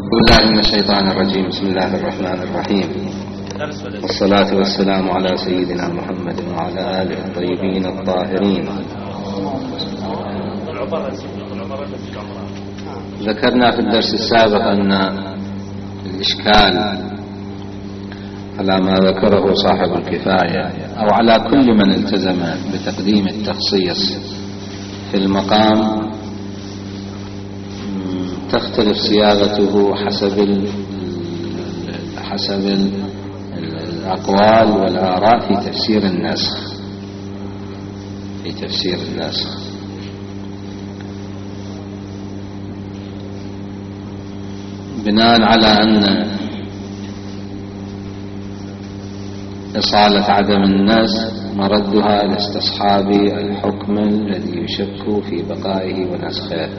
بالله من الشيطان الرجيم. بسم الله الرحمن الرحيم، والصلاة والسلام على سيدنا محمد وعلى آله الطيبين الطاهرين. ذكرنا في الدرس السابق أن الإشكال على ما ذكره صاحب الكفاية أو على كل من التزم بتقديم التخصيص في المقام تختلف صياغته حسب الأقوال والآراء في تفسير النسخ. بناء على أن إصالة عدم النسخ مردها لاستصحاب الحكم الذي يشك في بقائه ونسخه،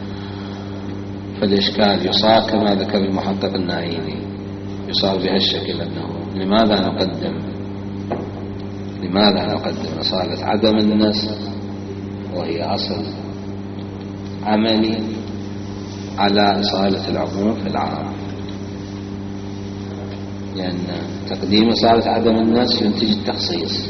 فالإشكال يصاب كما ذكر المحقق النائيني، يصاب بهالشكل أنه لماذا نقدم إصالة عدم النسخ وهي أصل عملي على إصالة العموم في العام؟ لأن تقديم إصالة عدم النسخ ينتج التخصيص،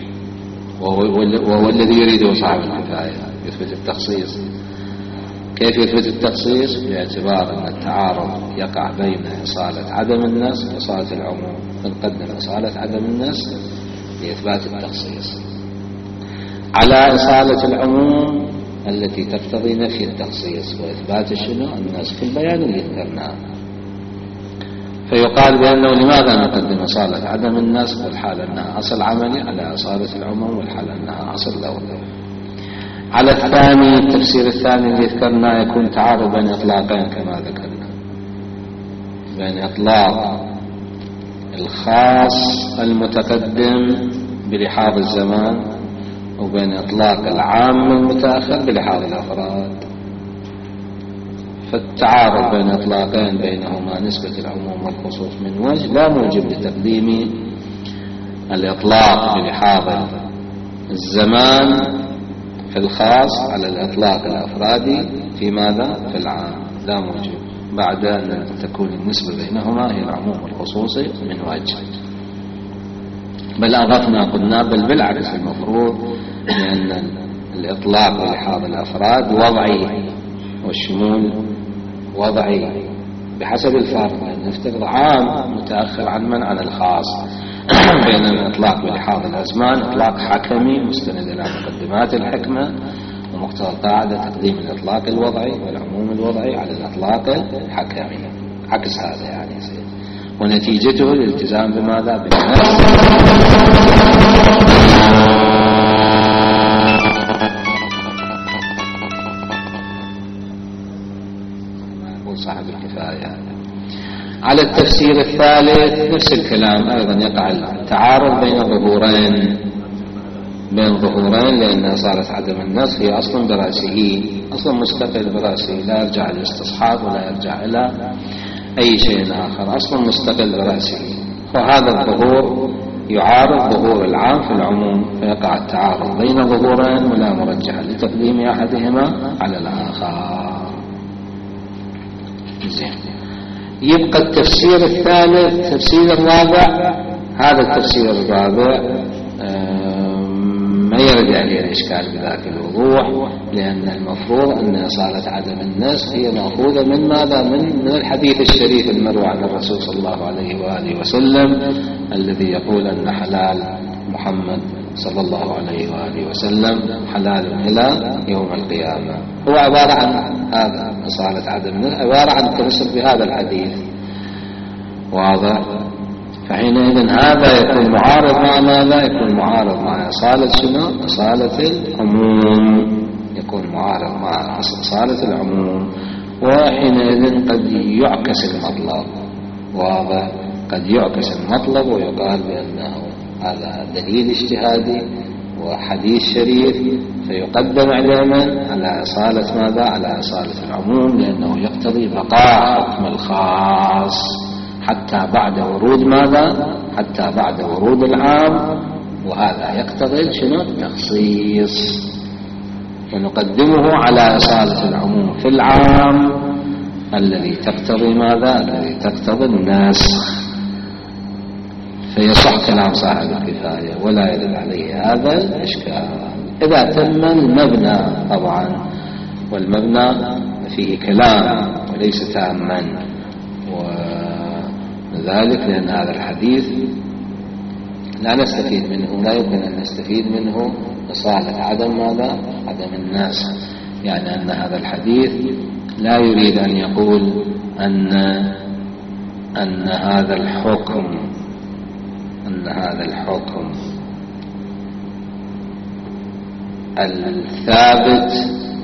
وهو الذي يريده صاحب الكفاية، يثبت التخصيص. كيف يثبت التخصيص؟ باعتبار أن التعارض يقع بين إصالة عدم النسخ وإصالة العموم، فنقدم إصالة عدم النسخ لإثبات التخصيص على إصالة العموم التي تقتضي نفي التخصيص وإثبات النسخ البيان اللي ذكرناه. فيقال بأنه لماذا نقدم إصالة عدم النسخ والحال أنها أصل عملي على إصالة العموم والحال أنها أصل لفظي؟ على الثاني، التفسير الثاني اللي ذكرنا، يكون تعارض بين إطلاقين كما ذكرنا، بين إطلاق الخاص المتقدم بلحاظ الزمان وبين إطلاق العام المتأخر بلحاظ الأفراد. فالتعارض بين إطلاقين بينهما نسبة العموم والخصوص من وجه لا موجب لتقديم الإطلاق بلحاظ الزمان في الخاص على الإطلاق الأفرادي في ماذا؟ في العام، لا موجب، بعد أن تكون النسبة بينهما هي العموم والخصوصي من وجه. بل أضفنا قلنا بل بالعكس، المفروض لأن الإطلاق بلحاظ الأفراد وضعي والشمول وضعي بحسب الفرق، لأن نفترض عام متأخر عن الخاص، بين الإطلاق بلحاظ الأزمان إطلاق حكمي مستند إلى مقدمات الحكمة ومقتضى القاعدة تقديم الإطلاق الوضعي والعموم الوضعي على الإطلاق الحكمي، عكس هذا يعني يصير، ونتيجته الالتزام بماذا؟ بالنسخ. يقول صاحب الكفاية. على التفسير الثالث نفس الكلام، أيضا يقع التعارض بين ظهورين، لأن إصالة عدم النسخ هي أصلا برأسه، أصلا مستقل برأسه، لا يرجع للاستصحاب ولا يرجع إلى أي شيء آخر، أصلا مستقل برأسه. فهذا الظهور يعارض ظهور العام في العموم، فيقع التعارض بين ظهورين ولا مرجح لتقديم أحدهما على الآخر. زين، يبقى التفسير الثالث، التفسير الرابع. هذا التفسير الرابع ما يرد عليه الإشكال بذاك الوضوح، لأن المفروض أن إصالة عدم النسخ هي مأخوذة من ماذا؟ من الحديث الشريف المروي عن الرسول صلى الله عليه وآله وسلم الذي يقول أن حلال محمد صلى الله عليه وآله وسلم حلال إلى يوم القيامة. هو عبارة عن هذا، إصالة عدم النسخ عبارة عن التمسك بهذا الحديث، واضح؟ فحينئذ هذا يكون معارض مع ماذا؟ يكون معارض مع إصالة شنو؟ إصالة العموم، يكون معارض مع إصالة العموم، وحينئذ قد يعكس المطلب، واضح؟ قد يعكس المطلب ويقال بأنه هذا دليل اجتهادي وحديث شريف، فيقدم علما على إصالة ماذا؟ على إصالة العموم، لأنه يقتضي بقاء حكم الخاص حتى بعد ورود ماذا؟ حتى بعد ورود العام، وهذا يقتضي شنو؟ التخصيص، ونقدمه على إصالة العموم في العام الذي تقتضي ماذا؟ الذي تقتضي النسخ، فيصح كلام صاحب الكفاية ولا يدل عليه هذا الإشكال إذا تم المبنى طبعا، والمبنى فيه كلام وليس تاما، وذلك لأن هذا الحديث لا نستفيد منه، لا يمكن أن نستفيد منه لصالح عدم ماذا؟ عدم النسخ، يعني أن هذا الحديث لا يريد أن يقول أن هذا الحكم الثابت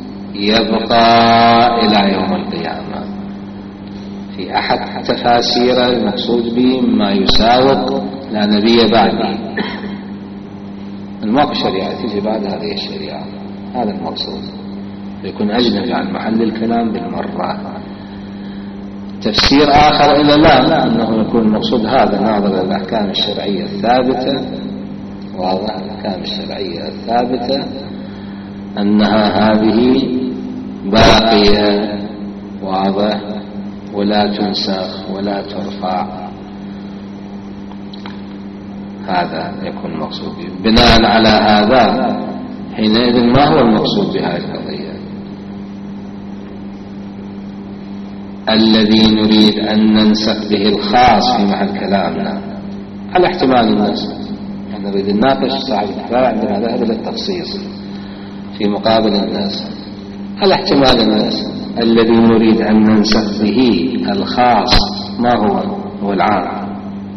يبقى إلى يوم القيامة. في أحد تفاسير المقصود به ما يساوق لا نبي بعده، الموقع الشريعة تيجي بعد هذه الشريعة، هذا المقصود، يكون أجنبي عن محل الكلام بالمرة. تفسير آخر إلى لا أنه يكون المقصود هذا ناظر الأحكام الشرعية الثابتة، واضح الأحكام الشرعية الثابتة أنها هذه باقية، واضح، ولا تنسخ ولا ترفع، هذا يكون المقصود. بناء على هذا حينئذ ما هو المقصود بهذه القضية؟ الذي نريد أن ننسخ به الخاص في محل كلامنا على احتمال النسخ، يعني نريد نناقش صاحب الكفاية عندما ذهب إلى التخصيص في مقابل النسخ على احتمال النسخ. الذي نريد أن ننسخ به الخاص ما هو العام.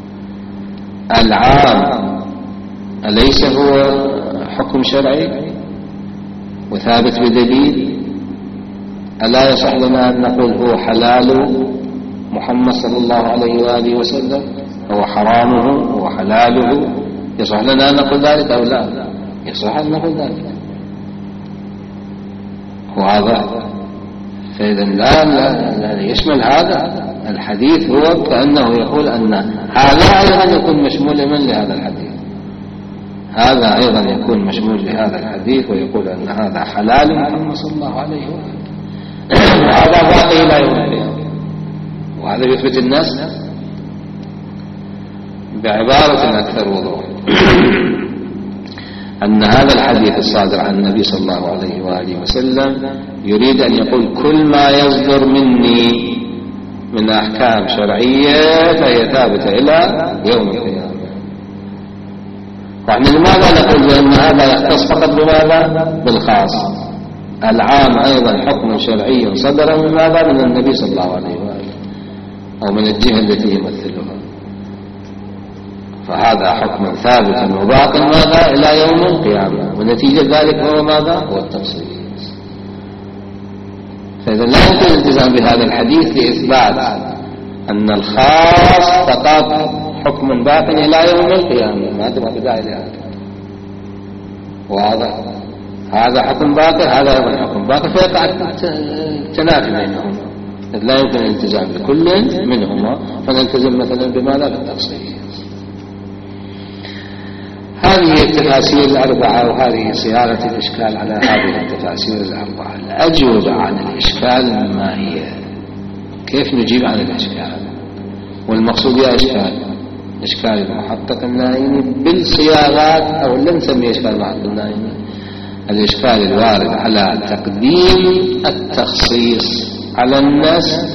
العام أليس هو حكم شرعي وثابت بدليل؟ ألا يصح لنا أن نقول هو حلال محمد صلى الله عليه وآله وسلم، هو حرامه، هو حلاله؟ يصح لنا أن نقول ذلك أو لا؟ يصح أن نقول ذلك، وهذا فإذا لا يشمل هذا الحديث، هو كأنه يقول أن هذا أيضا يكون مشمول من لهذا الحديث، هذا أيضا يكون مشمول لهذا الحديث، ويقول أن هذا حلال محمد صلى الله عليه وآله وهذا باقي لا يوم القيامة. وهذا يثبت الناس بعبارة أكثر وضوح أن هذا الحديث الصادر عن النبي صلى الله عليه وآله وسلم يريد أن يقول كل ما يصدر مني من أحكام شرعية فهي ثابتة إلى يوم القيامة. وعن لماذا نقول بأن هذا يختص فقط بماذا؟ بالخاص. العام أيضا حكم شرعي صدر من ماذا؟ من النبي صلى الله عليه وآله أو من الجهة التي يمثلها، فهذا حكم ثابت وباق ماذا؟ إلى يوم القيامة، ونتيجة ذلك هو ماذا؟ هو التخصيص. فإذا لا يمكن الالتزام بهذا الحديث لإثبات أن الخاص فقط حكم باق إلى يوم القيامة، ما تبقى بداية لهذا. واضح؟ هذا حكم باقي، هذا أيضا حكم باقي، فيقع التنافي بينهم، لا يمكن الالتزام بكل منهما، فنلتزم مثلا بماذا؟ بالتخصيص. هذه التفاسير الأربعة، وهذه صياغة الإشكال على هذه التفاسير الأربعة. الأجوبة عن الإشكال ما هي؟ كيف نجيب عن الإشكال؟ والمقصود يا إشكال المحقق النائمي بالصياغات، أو لم نسميه إشكال المحقق النائمي، الإشكال الوارد على تقديم التخصيص على الناس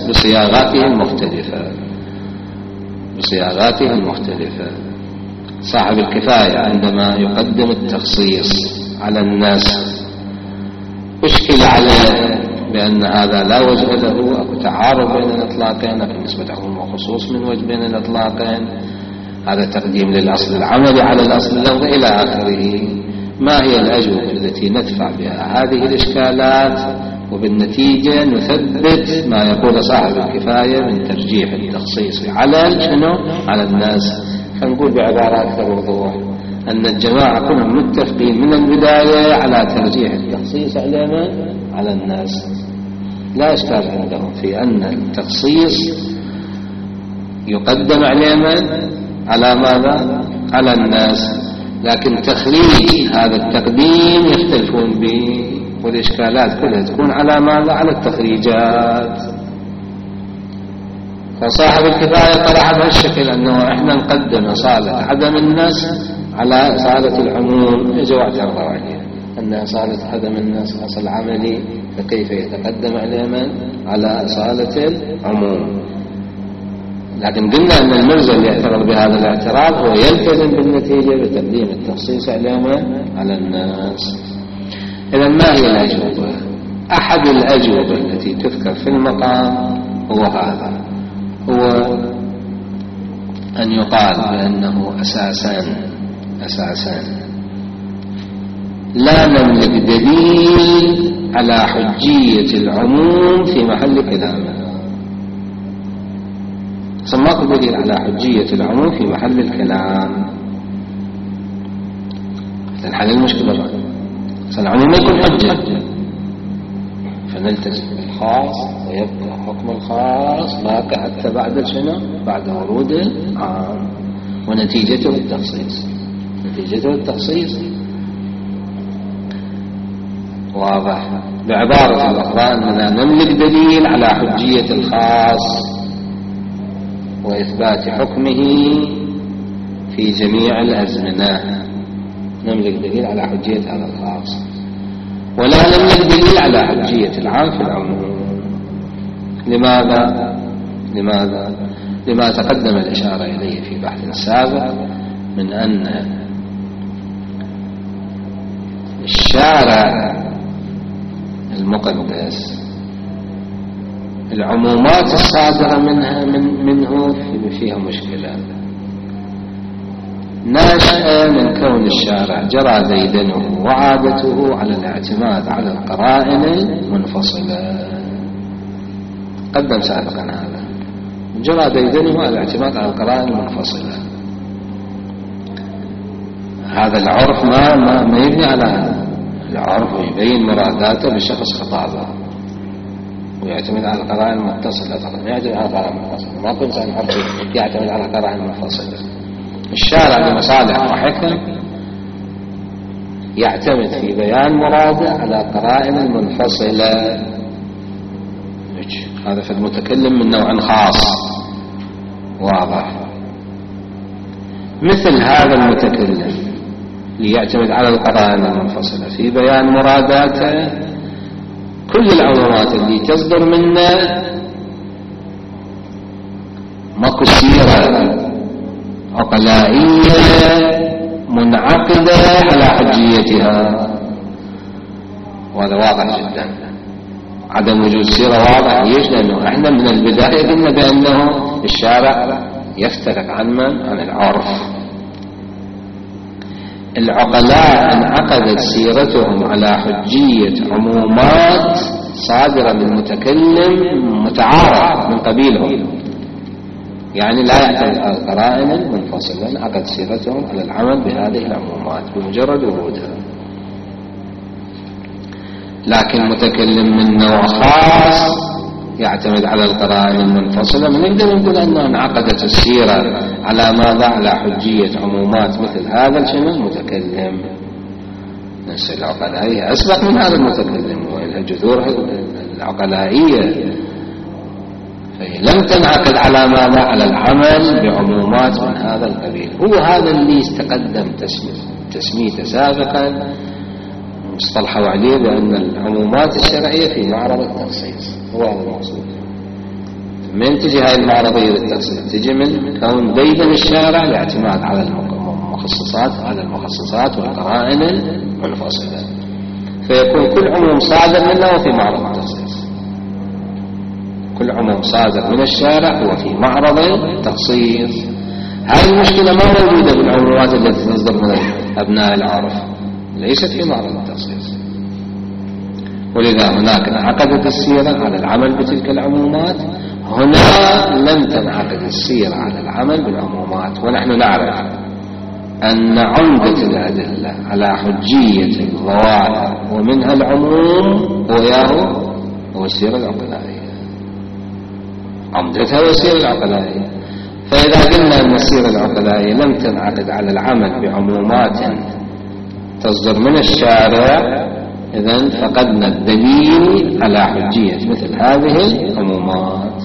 بصياغاته المختلفة. صاحب الكفاية عندما يقدم التخصيص على الناس أشكل عليه بأن هذا لا وجه له، أو تعارض بين الإطلاقين، بالنسبة له وخصوص من وجه بين الإطلاقين، هذا تقديم للأصل العملي على الأصل اللفظي إلى آخره. ما هي الأجوبة التي ندفع بها هذه الإشكالات، وبالنتيجة نثبت ما يقول صاحب الكفاية من ترجيح التخصيص على الناس؟ فنقول بعبارة أكثر وضوح أن الجماعة كلهم متفقين من البداية على ترجيح التخصيص على الناس، لا إشكال عندهم في أن التخصيص يقدم على ماذا؟ على الناس، لكن تخريج هذا التقديم يختلفون به، والإشكالات كلها تكون على ماذا؟ على التخريجات. فصاحب الكفاية طرح بهالشكل أنه إحنا نقدم أصالة عدم النص على أصالة العموم. إجوا اعترضوا عليه أن أصالة عدم النص أصل عملي، فكيف يتقدم عليه من على أصالة العموم؟ لكن قلنا أن المرجع اللي يعترض بهذا الاعتراض هو يلتزم بالنتيجة بتقديم التخصيص على الناس. إذا ما هي الأجوبة؟ أحد الأجوبة التي تذكر في المقام هو هذا، هو أن يقال بأنه أساسا لا نملك دليل على حجية العموم في محل كلامه. ماكو دليل على حجية العموم في محل الكلام. تنحل المشكلة بقى، العموم ما يكون حجة، فنلتزم بالخاص ويبقى حكم الخاص باقي حتى بعد شنو؟ بعد ورود العام، ونتيجته التخصيص. واضح. بعبارة الأخرى أننا نملك دليل على حجية الخاص وإثبات حكمه في جميع الأزمنة. نملك دليل على حجية هذا الخاص، ولا نملك دليل على حجية العام في العموم. لماذا؟ لما تقدم الإشارة إليه في بحث سابق من أن الشارع المقدس العمومات الصادرة منه فيها مشكلة ناشئة من كون الشارع جرى ديدنه وعادته على الاعتماد على القرائن المنفصلة. قدم سابقا هذا، جرى ديدنه على الاعتماد على القرائن المنفصلة. هذا العرف ما يبني على هذا. العرف يبين مراداته بشخص خطابه ويعتمد على القرائن المتصلة فقط، ما يعتمد على القرائن المنفصلة. ما كل إنسان عرفي يعتمد على القرائن المنفصلة. الشارع لمصالح وحكم يعتمد في بيان مراده على قرائن المنفصلة. هذا في المتكلم من نوع خاص واضح. مثل هذا المتكلم ليعتمد على القرائن المنفصلة في بيان مراداته، كل العمومات اللي تصدر منه ماكو سيرة عقلائية منعقدة على حجيتها، وهذا واضح جدا. عدم وجود سيرة واضح. ليش؟ لأنه احنا من البداية قلنا بأنه الشارع يفترق عن العرف. العقلاء انعقدت سيرتهم على حجية عمومات صادرة من متكلم متعارف من قبيلهم، يعني لا يعتمد على القرائن المنفصلة. انعقدت سيرتهم على العمل بهذه العمومات بمجرد ورودها. لكن متكلم من نوع خاص يعتمد على القرائن المنفصلة، من نقدر نقول أنه انعقدت السيرة على ماذا؟ على حجية عمومات مثل هذا المتكلم. نفس العقلائية أسبق من هذا المتكلم وإلها جذور العقلائية، فهي لم تنعقد على ماذا؟ على العمل بعمومات من هذا القبيل. هو هذا اللي استقدم تسميته سابقا، مصطلحوا عليه بأن العمومات الشرعية في معرض التخصيص. هو هذا المقصود. من تجي هاي المعرضية للتخصيص؟ تجي من كون ديدن الشارع الاعتماد على المخصصات والقرائن المنفصلة، فيكون كل عموم صادر منه في معرض التخصيص. كل عموم صادر من الشارع هو في معرض التخصيص. هاي المشكلة ما موجودة بالعمومات التي تصدر من أبناء العرف، ليست في معرض التخصيص. ولذا هناك انعقدت السيرة على العمل بتلك العمومات، هنا لم تنعقد السيرة على العمل بالعمومات. ونحن نعرف أن عمدة الأدلة على حجية الظواهر ومنها العموم هو السيرة العقلائية. عمدتها هو السيرة العقلائية. فإذا قلنا أن السيرة العقلائية لم تنعقد على العمل بعمومات تصدر من الشارع، إذن فقدنا الدليل على حجية مثل هذه العمومات.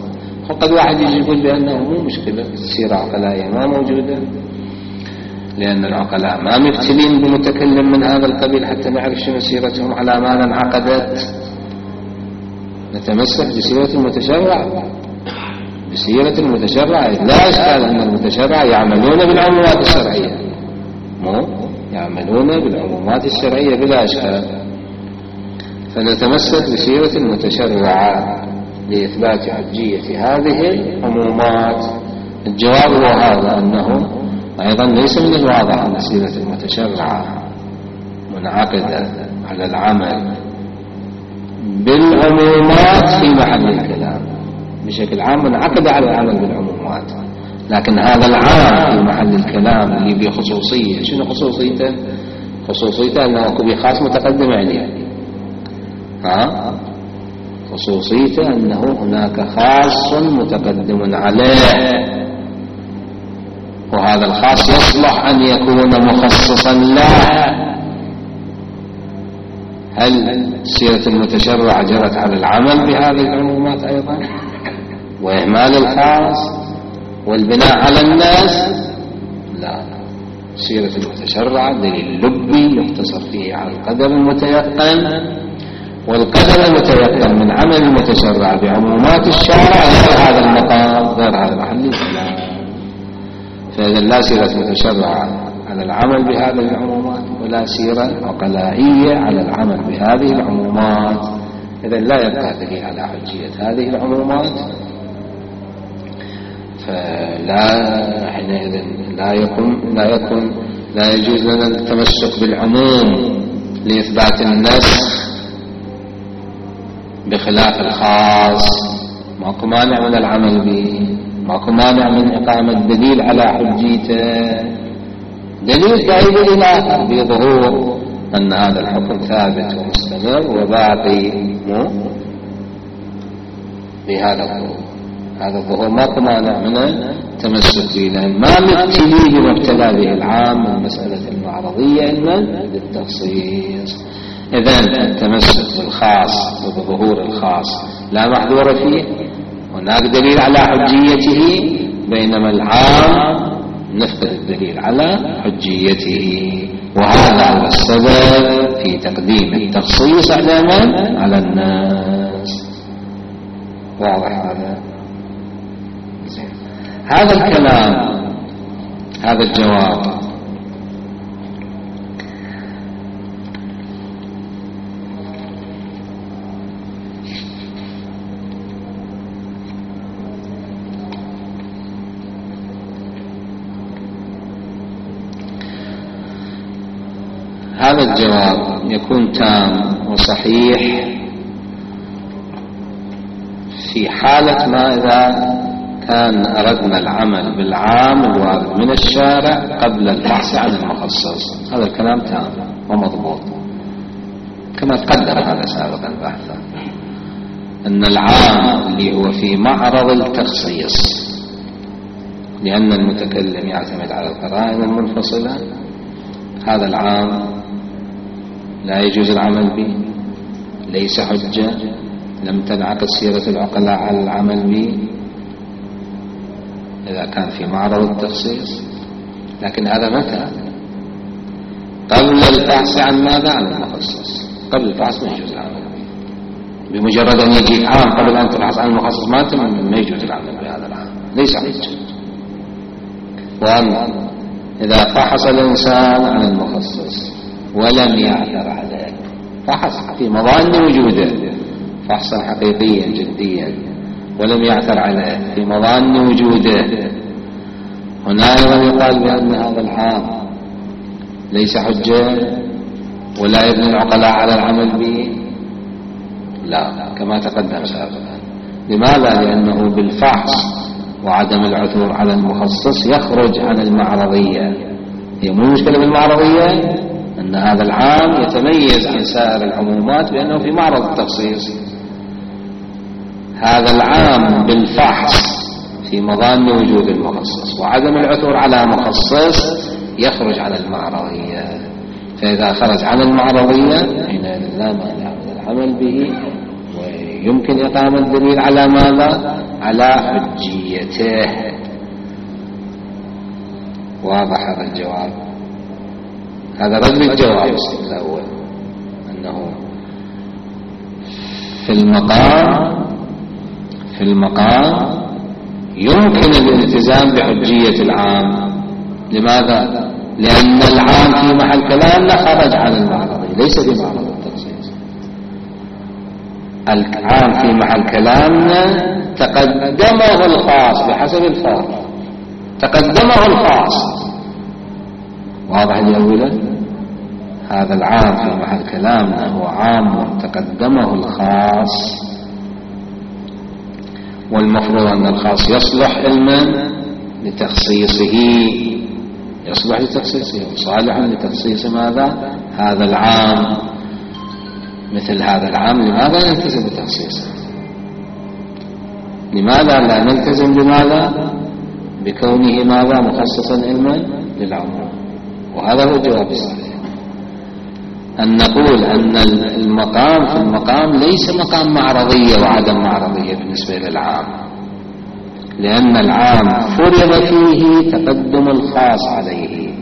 وقد واحد يجي يقول بأنه مو مشكلة السيرة عقلائية ما موجودة، لأن العقلاء ما مبتلين بمتكلم من هذا القبيل حتى نعرف شنو سيرتهم على ما انعقدت. نتمسك بسيرة المتشرع، بسيرة المتشرع. لا إشكال أن المتشرع يعملون بالعمومات الشرعية، مو يعملون بالعمومات الشرعية بلا إشكال. فنتمسك بسيرة المتشرع لإثبات حجية هذه العمومات. الجواب هو هذا، أنه أيضا ليس من الواضح أن سيرة المتشرع منعقدة على العمل بالعمومات في محل الكلام. بشكل عام منعقد على العمل بالعمومات، لكن هذا العام في محل الكلام اللي بخصوصية. شنو خصوصيته؟ خصوصيته أنه أكو بخاص متقدم عليه. خصوصيته أنه هناك خاص متقدم عليه، وهذا الخاص يصلح أن يكون مخصصا له. هل سيرة المتشرع جرت على العمل بهذه العمومات أيضا وإهمال الخاص والبناء على الناس؟ لا، سيرة المتشرع دليل لبي يختصر فيه على القدر المتيقن، والقدر المتيقن من عمل المتشرع بعمومات الشارع غير هذا المقام، غير هذا محل الكلام. فإذا لا سيرة متشرع على العمل بهذه العمومات، ولا سيرة عقلائية على العمل بهذه العمومات. إذا لا يبقى دليل على حجية هذه العمومات، فلا حينئذ لا يجوز لنا التمسك بالعموم لإثبات النسخ بخلاف الخاص. ماكو مانع من العمل به، ماكو مانع من إقامة دليل على حجيته، دليل بعيد الآخر بظهور أن هذا الحكم ثابت ومستمر وباقي بهذا الظهور. هذا الظهور ماكو مانع من التمسك به، لأن ما مبتلي بما ابتلى به العام من مسألة المعرضية إلا للتخصيص. إذن التمسك بالخاص وبظهور الخاص لا محذور فيه، هناك دليل على حجيته، بينما العام نفقد الدليل على حجيته. وهذا هو السبب في تقديم التخصيص على من؟ على الناس. واضح هذا؟ هذا الكلام، هذا الجواب هذا الجواب يكون تام وصحيح في حالة ما إذا كان أردنا العمل بالعام الوارد من الشارع قبل البحث عن المخصص. هذا الكلام تام ومضبوط كما تقدر هذا سابقا بحثا، أن العام اللي هو في معرض التخصيص، لأن المتكلم يعتمد على القرائن المنفصلة، هذا العام لا يجوز العمل به، ليس حجة، لم تنعقد سيرة العقلاء على العمل به إذا كان في معرض التخصيص. لكن هذا متى؟ قبل البحث عن ماذا؟ عن المخصص. قبل البحث ما يجوز العمل به. بمجرد أن يجيك عام قبل أن تبحث عن المخصص ما يجوز العمل بهذا العام، ليس حجة. وأما إذا فحص الإنسان عن المخصص ولم يعثر عليه، فحص في مظان وجوده فحصا حقيقيا جديا ولم يعثر عليه في مظان وجوده، هنا أيضا يقال بأن هذا العام ليس حجة ولا يبني العقلاء على العمل به؟ لا، كما تقدم سابقا. لماذا؟ لأنه بالفحص وعدم العثور على المخصص يخرج عن المعرضية. هي مو مشكلة بالمعرضية أن هذا العام يتميز عن سائر العمومات بأنه في معرض التخصيص. هذا العام بالفحص في مظان وجود المخصص وعدم العثور على مخصص يخرج عن المعرضية. فإذا خرج عن المعرضية حينئذ لا مانع من العمل به، ويمكن إقامة الدليل على ماذا؟ على حجيته. واضح هذا الجواب؟ هذا رد الجواب الأول، أنه في المقام يمكن الالتزام بحجية العام. لماذا؟ لأن العام في محل كلامنا خرج عن المعرضي، ليس بمعرض التخصيص. العام في محل كلامنا تقدمه الخاص بحسب الفارق، تقدمه الخاص. واضح الأولى؟ هذا العام في محل كلامنا هو عام تقدمه الخاص، والمفروض أن الخاص يصلح علما لتخصيصه، يصلح لتخصيصه، صالح لتخصيص ماذا؟ هذا العام. مثل هذا العام لماذا نلتزم بتخصيصه؟ لماذا لا نلتزم بماذا؟ بكونه ماذا؟ مخصصا علما للعموم. وهذا هو الجواب الصحيح، أن نقول أن المقام في المقام ليس مقام معرضية وعدم معرضية بالنسبة للعام، لأن العام فرض فيه تقدم الخاص عليه،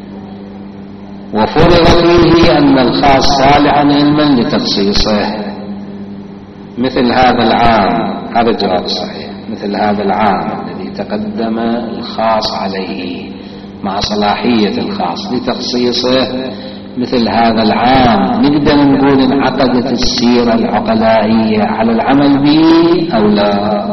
وفرض فيه أن الخاص صالحا علما لتخصيصه. مثل هذا العام، هذا الجواب الصحيح، مثل هذا العام الذي تقدم الخاص عليه مع صلاحية الخاص لتخصيصه، مثل هذا العام نقدر نقول انعقدت السيرة العقلائية على العمل به أو لا؟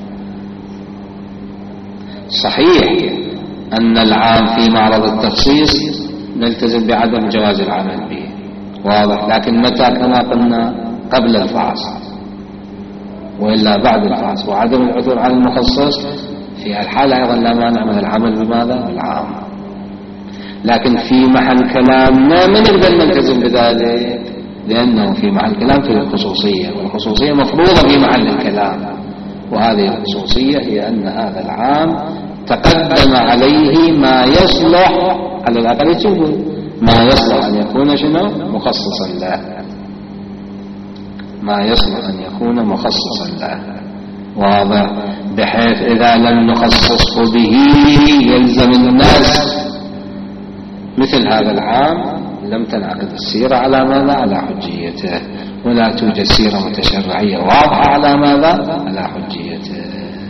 صحيح أن العام في معرض التخصيص نلتزم بعدم جواز العمل به، واضح. لكن متى؟ كما قلنا قبل الفحص، وإلا بعد الفحص، وعدم العثور على المخصص في الحالة أيضا لا مانع من العمل بماذا؟ العام. لكن في محل كلامنا ما نقدر نلتزم بذلك، لأنه في محل كلام في الخصوصية، والخصوصية مفروضة في محل الكلام. وهذه الخصوصية هي أن هذا العام تقدم عليه ما يصلح، على الأقل تقول ما يصلح أن يكون شنو؟ مخصصا له، ما يصلح أن يكون مخصصا له، واضح. بحيث إذا لم نخصصه به يلزم الناس. مثل هذا العام لم تنعقد السيرة على ماذا؟ على حجيته، ولا توجد سيرة متشرعية واضحة على ماذا؟ على حجيته.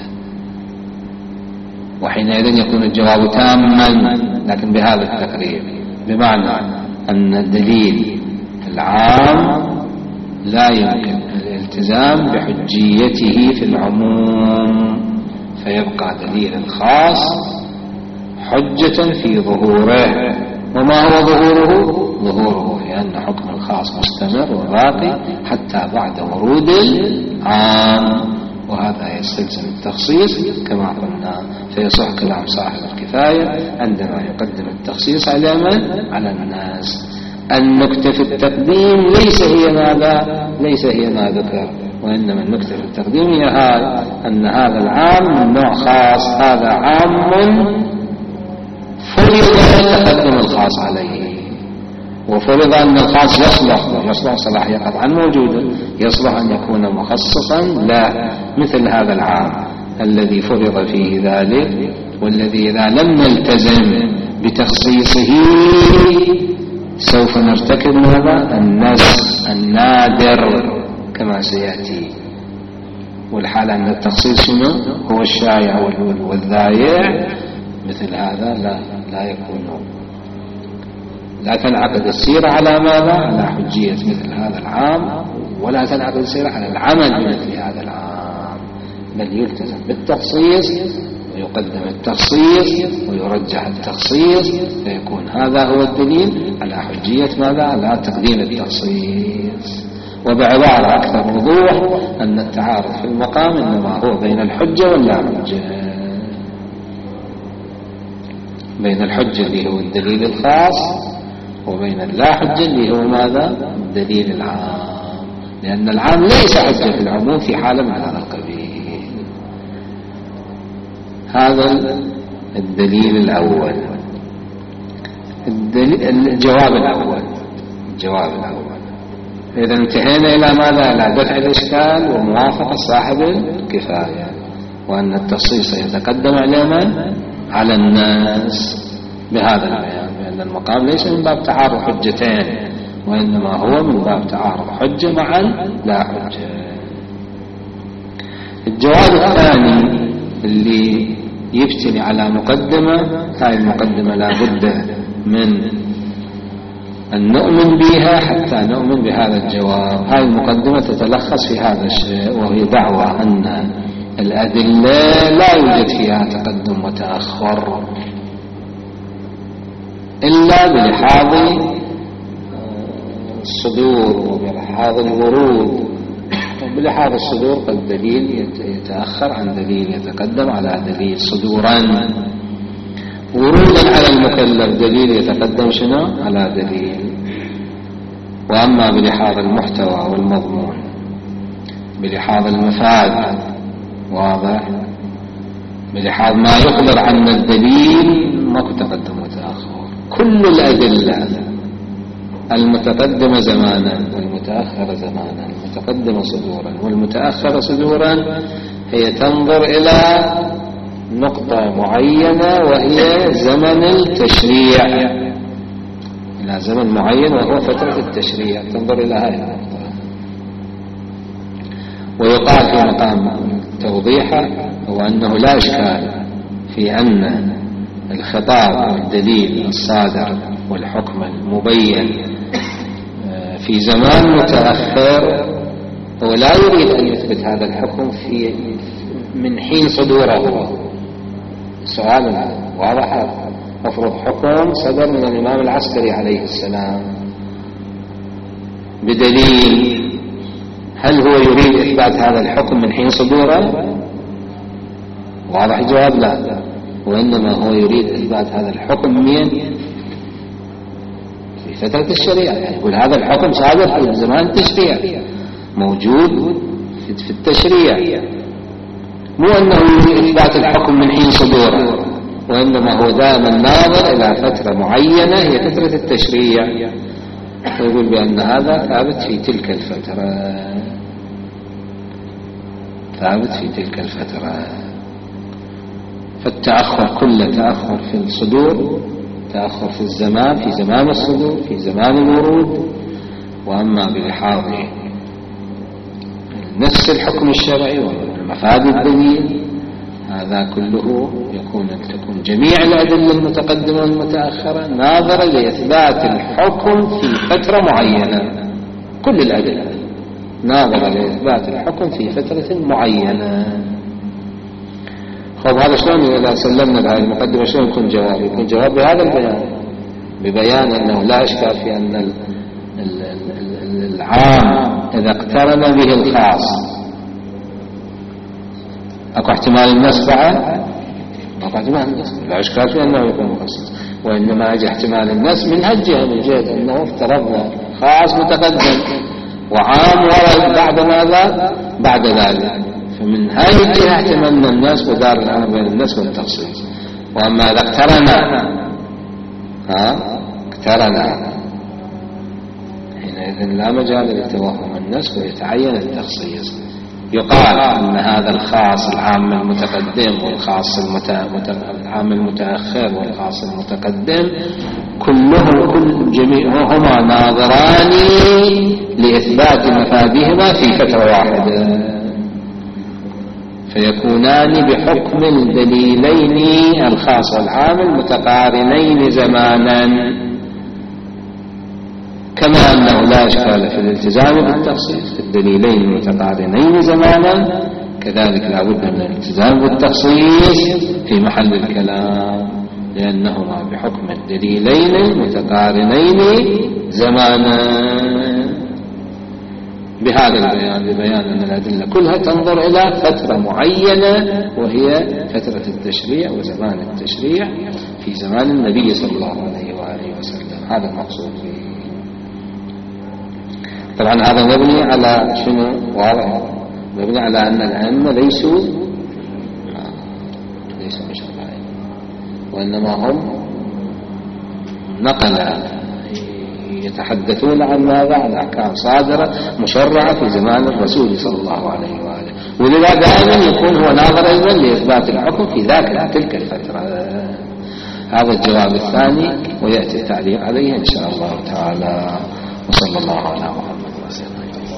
وحينئذ يكون الجواب تاما، لكن بهذا التقرير، بمعنى أن الدليل العام لا يمكن الالتزام بحجيته في العموم، فيبقى دليل الخاص حجة في ظهوره. وما هو ظهوره؟ ظهوره في أن حكم الخاص مستمر وباقي حتى بعد ورود العام، وهذا يستلزم التخصيص كما قلنا. فيصح كلام صاحب الكفاية عندما يقدم التخصيص على من؟ على الناس. النكتة في التقديم ليس هي ماذا؟ ليس هي ما ذكر، وإنما النكتة في التقديم هي أن هذا العام من نوع خاص، هذا عام فرض تقدم الخاص عليه، وفرض أن الخاص يصلح صلاحية قطعا موجودة، يصلح أن يكون مخصصا لا. مثل هذا العام الذي فرض فيه ذلك، والذي إذا لم نلتزم بتخصيصه سوف نرتكب ماذا؟ النادر كما سيأتي. والحالة أن التخصيص هو الشائع والذايع، مثل هذا لا يكون، لا تنعقد السيرة على ماذا؟ على حجية مثل هذا العام، ولا تنعقد السيرة على العمل بمثل هذا العام، بل يلتزم بالتخصيص ويقدم التخصيص ويرجح التخصيص، فيكون هذا هو الدليل على حجية ماذا؟ على تقديم التخصيص. وبعبارة أكثر وضوح أن التعارض في المقام إنما هو بين الحجة واللا حجة، بين الحجة اللي هو الدليل الخاص، وبين اللا حجة اللي هو ماذا؟ الدليل العام، لأن العام ليس حجة في العموم في حالة من هذا القبيل. هذا الدليل الأول. الجواب الأول. إذا انتهينا إلى ماذا؟ إلى دفع الإشكال وموافقة صاحب الكفاية. وأن التخصيص يتقدم على من؟ على الناس بهذا البيان، بأن المقام ليس من باب تعارض حجتين، وإنما هو من باب تعارض حجة مع لا حجة. الجواب الثاني اللي يفتني على مقدمة، هاي المقدمة لا بد من أن نؤمن بها حتى نؤمن بهذا الجواب. هاي المقدمة تتلخص في هذا الشيء، وهي دعوة أن الأدلة لا يوجد فيها تقدم وتأخر إلا بلحاظ الصدور وبلحاظ الورود. بلحاظ الصدور قد دليل يتأخر عن دليل يتقدم على دليل صدورا، ورودا على المكلف دليل يتقدم شنو على دليل. وأما بلحاظ المحتوى والمضمون، بلحاظ المفاد واضح، بلحاظ ما يخبر عن الدليل ماكو تقدم وتأخر. كل الأدلة المتقدمة زمانا والمتأخرة زمانا، المتقدمة صدورا والمتأخرة صدورا، هي تنظر إلى نقطة معينة وهي زمن التشريع، إلى زمن معين وهو فترة التشريع، تنظر إلى هذه النقطة. ويقال في مقام توضيحه هو أنه لا إشكال في أن الخطاب والدليل الصادر والحكم المبين في زمان متأخر هو لا يريد أن يثبت هذا الحكم في من حين صدوره. سؤال واضح، أفرض حكم صدر من الإمام العسكري عليه السلام بدليل، هل هو يريد إثبات هذا الحكم من حين صدوره؟ واضح الجواب لا، وإنما هو يريد إثبات هذا الحكم من في فترة الشريعة. يعني يقول هذا الحكم صادر في زمان التشريع، موجود في التشريع، مو أنه يريد إثبات الحكم من حين صدوره، وإنما هو دائما ناظر إلى فترة معينة هي فترة التشريع، ويقول بأن هذا ثابت في تلك الفترة، ثابت في تلك الفترة. فالتأخر كل تأخر في الصدور، تأخر في الزمان، في زمان الصدور، في زمان الورود. وأما بلحاظ نفس الحكم الشرعي والمفاد الدليل، هذا كله تكون جميع الأدلة المتقدمة والمتأخرة ناظرة لإثبات الحكم في فترة معينة. كل الأدلة ناظرة لإثبات الحكم في فترة معينة. خب هذا شلون إذا سلمنا بهذه المقدمة شلون يكون جواب؟ يكون جواب بهذا البيان، ببيان أنه لا إشكال في أن العام إذا اقترن به الخاص أكو احتمال النسخ بعد؟ أكو احتمال النسخ، لا إشكال في أنه يكون مخصص، وإنما أجي احتمال النسخ من هالجهة، من جهة أنه افترضنا خاص متقدم وعام ورد بعد ماذا؟ بعد ذلك، فمن هذه الجهة احتملنا النسخ ودار الأمر بين النسخ والتخصيص. وأما إذا اقترنا حينئذ لا مجال لتوهم النسخ ويتعين التخصيص. يقال أن هذا الخاص العام المتقدم والخاص العام المتأخر والخاص المتقدم جميعهما ناظران لإثبات مفادهما في فترة واحدة، فيكونان بحكم الدليلين الخاص والعام المتقارنين زمانا، كما أنه لا إشكال في الالتزام بالتخصيص في الدليلين المتقارنين زمانا، كذلك لا بد من الالتزام بالتخصيص في محل الكلام، لأنهما بحكم الدليلين المتقارنين زمانا. بهذا البيان، ببيان أن الأدلة كلها تنظر إلى فترة معينة وهي فترة التشريع وزمان التشريع في زمان النبي صلى الله عليه وآله وسلم. هذا المقصود فيه. طبعا هذا مبني على شنو؟ واضح، مبني على أن الأئمة ليسوا مشرعين، وإنما هم نقل يتحدثون عن ماذا؟ عن أحكام صادرة مشرعة في زمان الرسول صلى الله عليه وآله، ولذا دائما يكون هو ناظر أيضا لإثبات الحكم في تلك الفترة. هذا الجواب الثاني، ويأتي التعليق عليه إن شاء الله تعالى. وصلى الله على محمد وسلم.